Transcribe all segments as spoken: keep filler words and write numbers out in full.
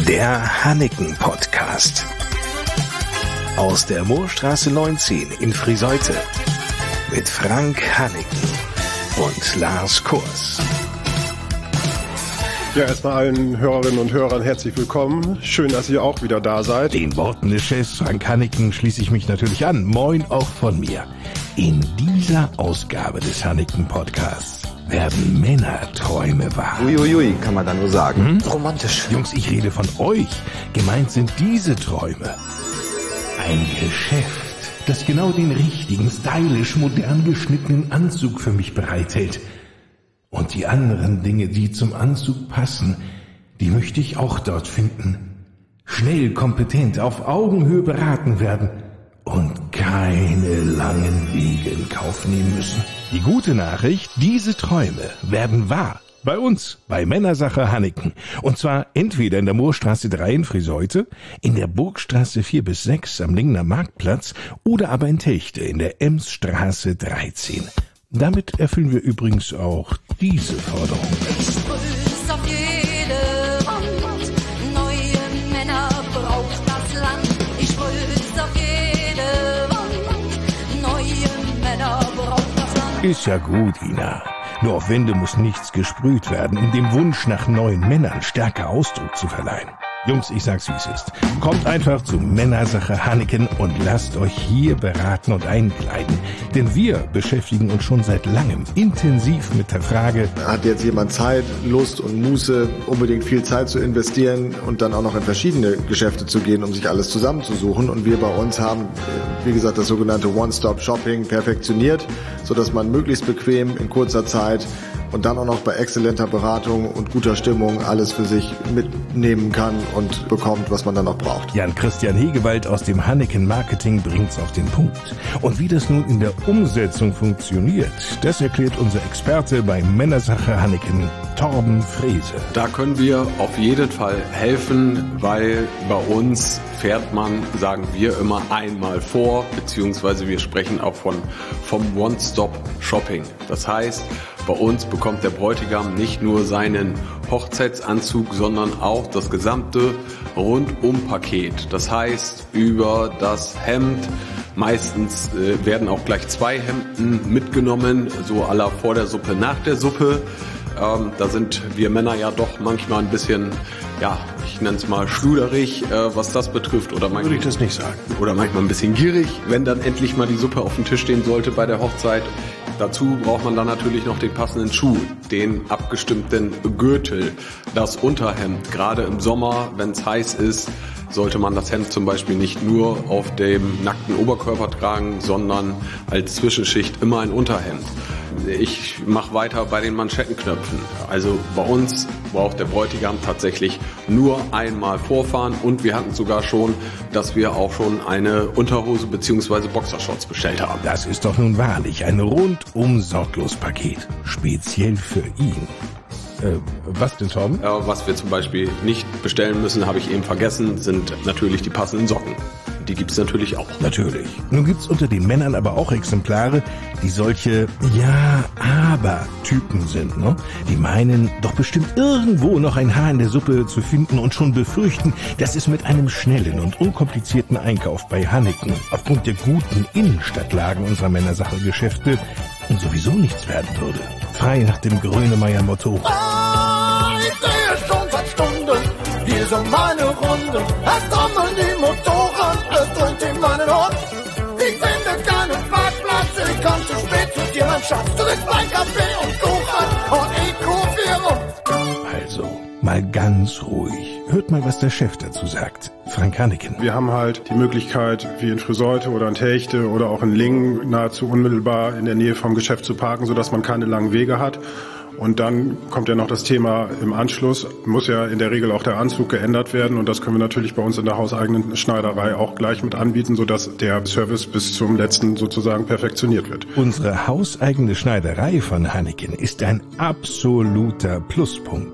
Der Hanneken Podcast. Aus der Moorstraße neunzehn in Friseute. Mit Frank Hanneken und Lars Kurs. Ja, erstmal allen Hörerinnen und Hörern herzlich willkommen. Schön, dass ihr auch wieder da seid. Den Worten des Chefs Frank Hanneken schließe ich mich natürlich an. Moin auch von mir. In dieser Ausgabe des Hanneken Podcasts werden Männerträume wahr. Uiuiui, kann man da nur sagen. Hm? Romantisch. Jungs, ich rede von euch. Gemeint sind diese Träume. Ein Geschäft, das genau den richtigen, stylisch, modern geschnittenen Anzug für mich bereithält. Und die anderen Dinge, die zum Anzug passen, die möchte ich auch dort finden. Schnell, kompetent, auf Augenhöhe beraten werden und keine langen Wege in Kauf nehmen müssen. Die gute Nachricht, diese Träume werden wahr. Bei uns, bei Männersache Hanneken. Und zwar entweder in der Moorstraße drei in Friseute, in der Burgstraße vier bis sechs am Lingner Marktplatz oder aber in Techte in der Emsstraße dreizehn. Damit erfüllen wir übrigens auch diese Forderung. Ich sprüh's auf jede Wand, neue Männer braucht das Land. Ich sprüh's auf jede Wand, neue Männer braucht das Land. Ist ja gut, Ina. Nur auf Wände muss nichts gesprüht werden, um dem Wunsch nach neuen Männern stärker Ausdruck zu verleihen. Jungs, ich sag's wie es ist. Kommt einfach zu Männersache Hanneken und lasst euch hier beraten und einkleiden. Denn wir beschäftigen uns schon seit langem intensiv mit der Frage: Hat jetzt jemand Zeit, Lust und Muße, unbedingt viel Zeit zu investieren und dann auch noch in verschiedene Geschäfte zu gehen, um sich alles zusammenzusuchen? Und wir bei uns haben, wie gesagt, das sogenannte One-Stop-Shopping perfektioniert, sodass man möglichst bequem in kurzer Zeit und dann auch noch bei exzellenter Beratung und guter Stimmung alles für sich mitnehmen kann und bekommt, was man dann auch braucht. Jan-Christian Hegewald aus dem Hanneken Marketing bringt's auf den Punkt. Und wie das nun in der Umsetzung funktioniert, das erklärt unser Experte bei Männersache Hanneken, Torben Frese. Da können wir auf jeden Fall helfen, weil bei uns fährt man, sagen wir immer, einmal vor, beziehungsweise wir sprechen auch von vom One-Stop-Shopping. Das heißt, bei uns bekommt der Bräutigam nicht nur seinen Hochzeitsanzug, sondern auch das gesamte Rundum-Paket. Das heißt, über das Hemd, meistens äh, werden auch gleich zwei Hemden mitgenommen, so à la vor der Suppe, nach der Suppe. Ähm, da sind wir Männer ja doch manchmal ein bisschen, ja, ich nenne es mal schluderig, äh, was das betrifft. Oder manchmal, Würde ich das nicht sagen. Oder manchmal ein bisschen gierig, wenn dann endlich mal die Suppe auf dem Tisch stehen sollte bei der Hochzeit. Dazu braucht man dann natürlich noch den passenden Schuh, den abgestimmten Gürtel, das Unterhemd. Gerade im Sommer, wenn es heiß ist, sollte man das Hemd zum Beispiel nicht nur auf dem nackten Oberkörper tragen, sondern als Zwischenschicht immer ein Unterhemd. Ich mache weiter bei den Manschettenknöpfen. Also bei uns braucht der Bräutigam tatsächlich nur einmal vorfahren und wir hatten sogar schon, dass wir auch schon eine Unterhose bzw. Boxershorts bestellt haben. Das ist doch nun wahrlich ein rundum sorglos Paket. Speziell für ihn. Äh, was denn, Torben? Äh, was wir zum Beispiel nicht bestellen müssen, habe ich eben vergessen, sind natürlich die passenden Socken. Die gibt's natürlich auch. Natürlich. Nun gibt's unter den Männern aber auch Exemplare, die solche Ja-Aber-Typen sind, ne? Die meinen, doch bestimmt irgendwo noch ein Haar in der Suppe zu finden und schon befürchten, dass es mit einem schnellen und unkomplizierten Einkauf bei Hanneken aufgrund der guten Innenstadtlagen unserer Männersache-Geschäfte sowieso nichts werden würde. Frei nach dem Grönemeyer-Motto. Ah, ich sehe schon seit Stunden, hier sind meine Runden. Es trommeln die Motoren, es dröhnt in meinen Hund. Ich finde keinen Parkplatz, ich komm zu spät zu dir, mein Schatz. Du willst mein Kaffee und Kuchen und ich ruf hier rum. Also, mal ganz ruhig. Hört mal, was der Chef dazu sagt. Frank Hanneken. Wir haben halt die Möglichkeit, wie in Friseute oder in Techte oder auch in Lingen, nahezu unmittelbar in der Nähe vom Geschäft zu parken, sodass man keine langen Wege hat. Und dann kommt ja noch das Thema im Anschluss, muss ja in der Regel auch der Anzug geändert werden und das können wir natürlich bei uns in der hauseigenen Schneiderei auch gleich mit anbieten, sodass der Service bis zum letzten sozusagen perfektioniert wird. Unsere hauseigene Schneiderei von Hanneken ist ein absoluter Pluspunkt.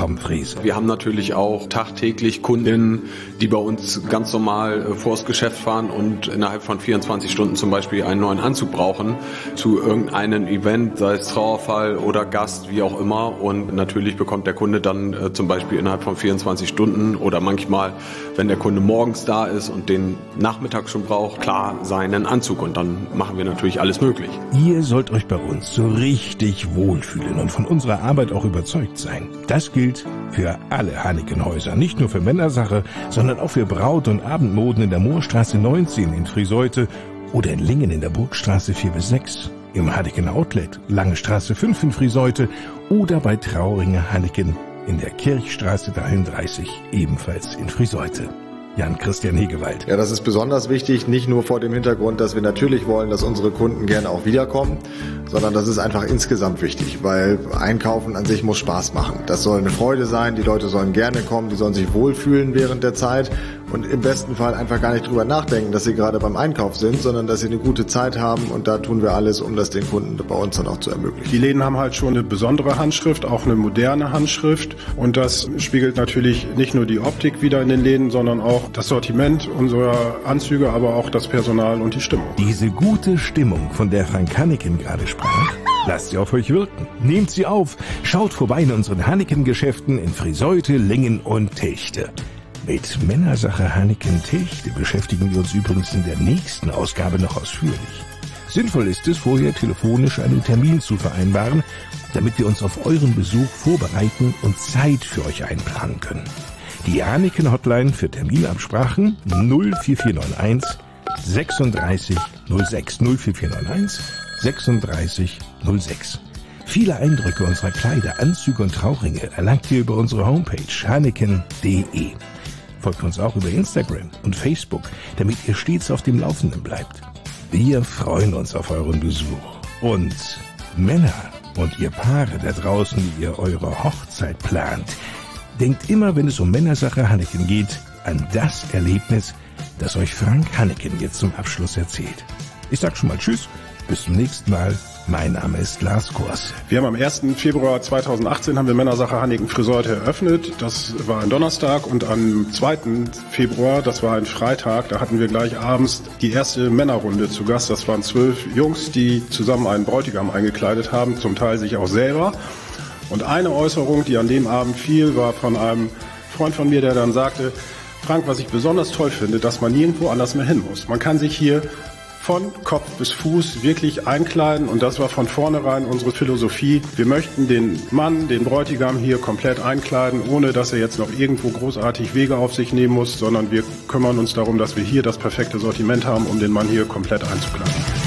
Tom Frese. Wir haben natürlich auch tagtäglich Kundinnen, die bei uns ganz normal äh, vors Geschäft fahren und innerhalb von vierundzwanzig Stunden zum Beispiel einen neuen Anzug brauchen zu irgendeinem Event, sei es Trauerfall oder Gast, wie auch immer. Und natürlich bekommt der Kunde dann äh, zum Beispiel innerhalb von vierundzwanzig Stunden oder manchmal, wenn der Kunde morgens da ist und den Nachmittag schon braucht, klar seinen Anzug. Und dann machen wir natürlich alles möglich. Ihr sollt euch bei uns so richtig wohlfühlen und von unserer Arbeit auch überzeugt sein. Das gilt für alle Hanneken-Häuser, nicht nur für Männersache, sondern auch für Braut- und Abendmoden in der Moorstraße neunzehn in Friseute oder in Lingen in der Burgstraße vier bis sechs, im Hanneken Outlet, Lange Straße fünf in Friseute oder bei Trauringer Hanneken in der Kirchstraße dreiunddreißig, ebenfalls in Friseute. Jan-Christian Hegewald. Ja, das ist besonders wichtig, nicht nur vor dem Hintergrund, dass wir natürlich wollen, dass unsere Kunden gerne auch wiederkommen, sondern das ist einfach insgesamt wichtig, weil Einkaufen an sich muss Spaß machen. Das soll eine Freude sein, die Leute sollen gerne kommen, die sollen sich wohlfühlen während der Zeit und im besten Fall einfach gar nicht drüber nachdenken, dass sie gerade beim Einkauf sind, sondern dass sie eine gute Zeit haben und da tun wir alles, um das den Kunden bei uns dann auch zu ermöglichen. Die Läden haben halt schon eine besondere Handschrift, auch eine moderne Handschrift und das spiegelt natürlich nicht nur die Optik wieder in den Läden, sondern auch das Sortiment unserer Anzüge, aber auch das Personal und die Stimmung. Diese gute Stimmung, von der Frank Hanneken gerade sprach, lasst sie auf euch wirken. Nehmt sie auf. Schaut vorbei in unseren Hanneken-Geschäften in Friseute, Lingen und Techte. Mit Männersache Hanneken-Techte beschäftigen wir uns übrigens in der nächsten Ausgabe noch ausführlich. Sinnvoll ist es, vorher telefonisch einen Termin zu vereinbaren, damit wir uns auf euren Besuch vorbereiten und Zeit für euch einplanen können. Die Hanneken-Hotline für Terminabsprachen null vier vier neun eins sechsunddreißig null sechs null vier vier neun eins sechsunddreißig null sechs. Viele Eindrücke unserer Kleider, Anzüge und Trauringe erlangt ihr über unsere Homepage hanneken punkt de. Folgt uns auch über Instagram und Facebook, damit ihr stets auf dem Laufenden bleibt. Wir freuen uns auf euren Besuch. Und Männer und ihr Paare da draußen, die ihr eure Hochzeit plant, denkt immer, wenn es um Männersache Hanneken geht, an das Erlebnis, das euch Frank Hanneken jetzt zum Abschluss erzählt. Ich sag schon mal Tschüss, bis zum nächsten Mal. Mein Name ist Lars Kors. Wir haben am ersten Februar zweitausendachtzehn haben wir Männersache Hanneken Friseute eröffnet. Das war ein Donnerstag und am zweiten Februar, das war ein Freitag, da hatten wir gleich abends die erste Männerrunde zu Gast. Das waren zwölf Jungs, die zusammen einen Bräutigam eingekleidet haben, zum Teil sich auch selber. Und eine Äußerung, die an dem Abend fiel, war von einem Freund von mir, der dann sagte, Frank, was ich besonders toll finde, dass man nirgendwo anders mehr hin muss. Man kann sich hier von Kopf bis Fuß wirklich einkleiden und das war von vornherein unsere Philosophie. Wir möchten den Mann, den Bräutigam hier komplett einkleiden, ohne dass er jetzt noch irgendwo großartig Wege auf sich nehmen muss, sondern wir kümmern uns darum, dass wir hier das perfekte Sortiment haben, um den Mann hier komplett einzukleiden.